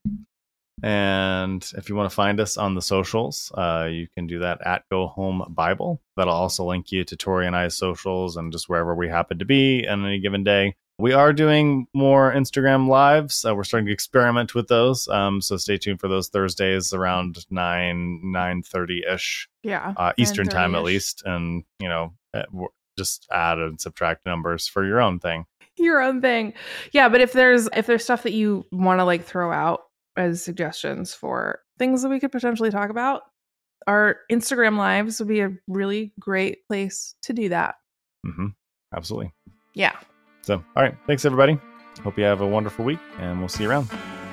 And if you want to find us on the socials, uh, you can do that at Go Home Bible. That'll also link you to Tori and I's socials and just wherever we happen to be on any given day. We are doing more Instagram lives. Uh, we're starting to experiment with those. Um, so stay tuned for those Thursdays around nine, nine thirty ish, Yeah. uh, Eastern time at nine thirty-ish. least. And, you know, uh, w- just add and subtract numbers for your own thing. Your own thing. Yeah, but if there's if there's stuff that you want to like throw out as suggestions for things that we could potentially talk about, our Instagram lives would be a really great place to do that. Mm-hmm. Absolutely. Yeah. So, all right. Thanks, everybody. Hope you have a wonderful week, and we'll see you around.